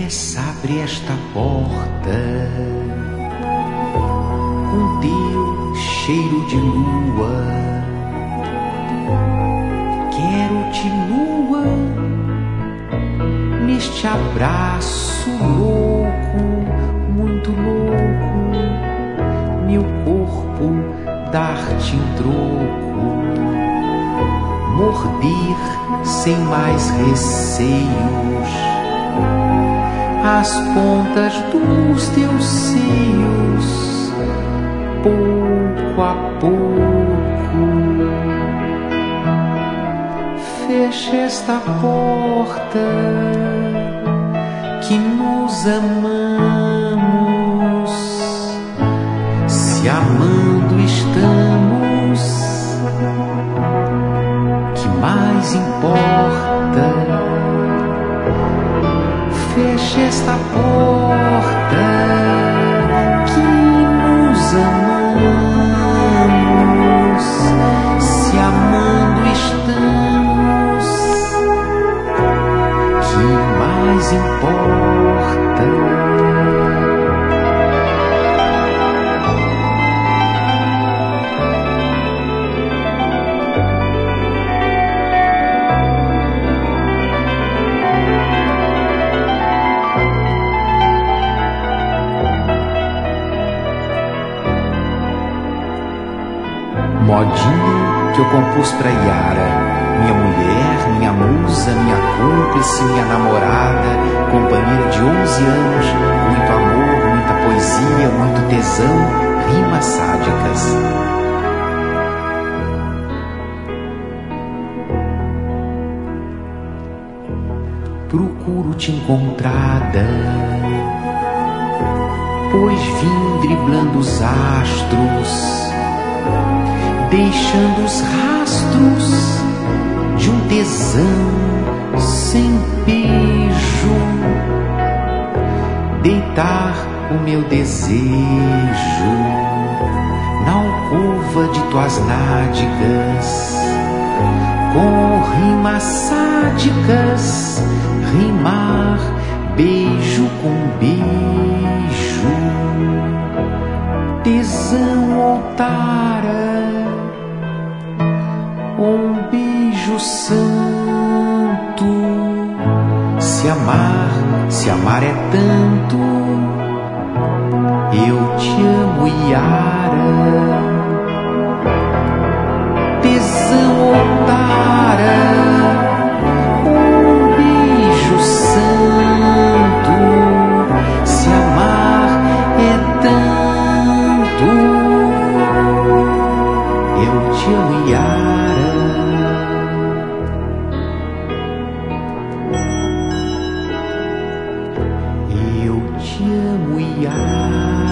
depressa abre esta porta, com teu cheiro de lua. Quero-te nua, neste abraço louco, muito louco, meu corpo dar-te em troco, morder sem mais receios as pontas dos teus seios, pouco a pouco. Feche esta porta que nos amamos, se amando estamos, que mais importa? Feche esta porta que nos amamos, se amando estamos, que mais importa? Modinha que eu compus pra Yara, minha mulher, minha musa, minha cúmplice, minha namorada, companheira de 11 anos, muito amor, muita poesia, muito tesão, rimas sádicas. Procuro te encontrada, pois vim driblando os astros, deixando os rastros de um tesão sem beijo, deitar o meu desejo na alcova de tuas nádegas, com rimas sádicas, rimar beijo com beijo, tesão ou tara, um beijo santo. Se amar é tanto, eu te amo, Yara. Tesão ou tara, um beijo santo. Se amar é tanto, eu te amo, Yara. Eu te amo, Yara.